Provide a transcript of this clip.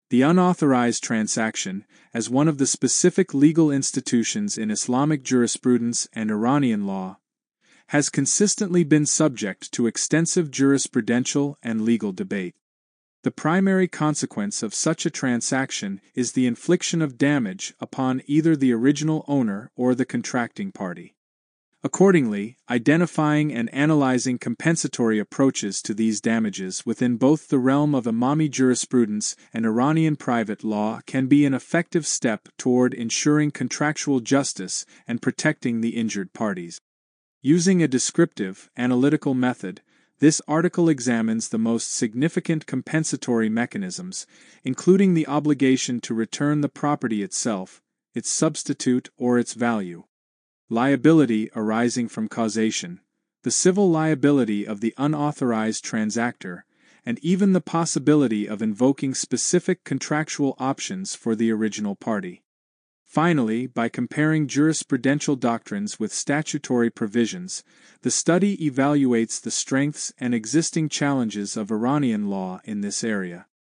The unauthorized transaction, as one of the specific legal institutions in Islamic jurisprudence and Iranian law, has consistently been subject to extensive jurisprudential and legal debate. The primary consequence of such a transaction is the infliction of damage upon either the original owner or the contracting party. Accordingly, identifying and analyzing compensatory approaches to these damages within both the realm of Imami jurisprudence and Iranian private law can be an effective step toward ensuring contractual justice and protecting the injured parties. Using a descriptive, analytical method, this article examines the most significant compensatory mechanisms, including the obligation to return the property itself, its substitute, or its value, liability arising from causation, the civil liability of the unauthorized transactor, and even the possibility of invoking specific contractual options for the original party. Finally, by comparing jurisprudential doctrines with statutory provisions, the study evaluates the strengths and existing challenges of Iranian law in this area.